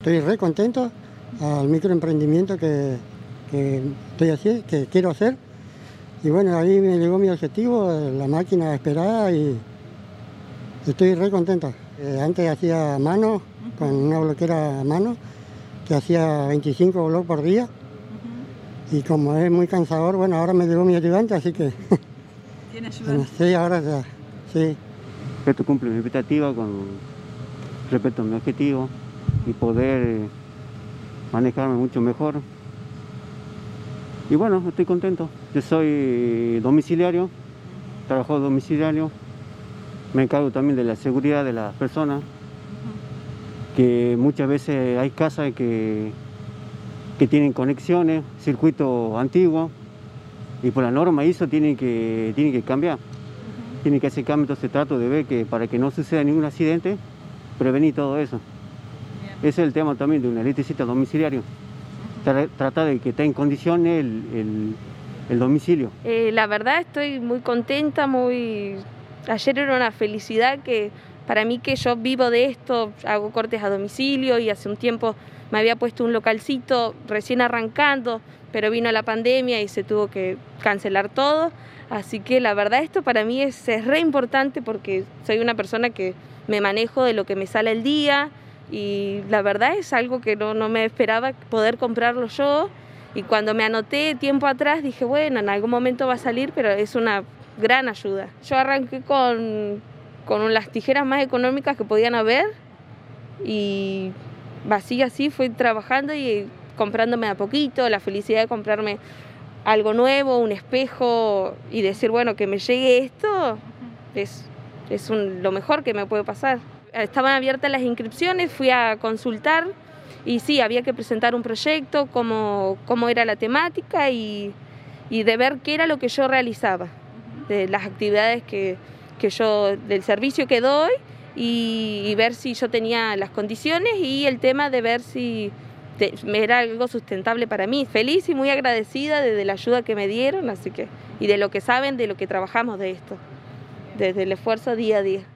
estoy re contento al microemprendimiento que estoy haciendo, que quiero hacer. Y bueno, ahí me llegó mi objetivo, la máquina esperada, y estoy re contento. Antes hacía a mano, con una bloquera a mano, que hacía 25 bloques por día. Y como es muy cansador, bueno, ahora me llegó mi ayudante, así que... ¿Tiene ayudante? Sí, ahora ya, sí. Esto cumple mi expectativa con respecto a mi objetivo y poder manejarme mucho mejor. Y bueno, estoy contento. Yo soy domiciliario, trabajo domiciliario, me encargo también de la seguridad de las personas, que muchas veces hay casas que tienen conexiones, circuitos antiguos, y por la norma ISO tienen que cambiar. Tienen que hacer cambio, entonces trato de ver que para que no suceda ningún accidente, prevenir todo eso. Ese es el tema también de un electricista domiciliario. Tratar de que esté en condiciones el domicilio. La verdad estoy muy contenta, Ayer era una felicidad que para mí, que yo vivo de esto, hago cortes a domicilio y hace un tiempo me había puesto un localcito recién arrancando, pero vino la pandemia y se tuvo que cancelar todo. Así que la verdad esto para mí es re importante, porque soy una persona que me manejo de lo que me sale el día, y la verdad es algo que no me esperaba poder comprarlo yo, y cuando me anoté tiempo atrás dije, bueno, en algún momento va a salir, pero es una gran ayuda. Yo arranqué con las tijeras más económicas que podían haber, y así fui trabajando y comprándome a poquito, la felicidad de comprarme algo nuevo, un espejo, y decir, bueno, que me llegue esto es lo mejor que me puede pasar. Estaban abiertas las inscripciones, fui a consultar y sí, había que presentar un proyecto, cómo era la temática y de ver qué era lo que yo realizaba, de las actividades que yo, del servicio que doy, y ver si yo tenía las condiciones, y el tema de ver si era algo sustentable para mí. Feliz y muy agradecida de la ayuda que me dieron, así que, y de lo que saben, de lo que trabajamos de esto, desde el esfuerzo día a día.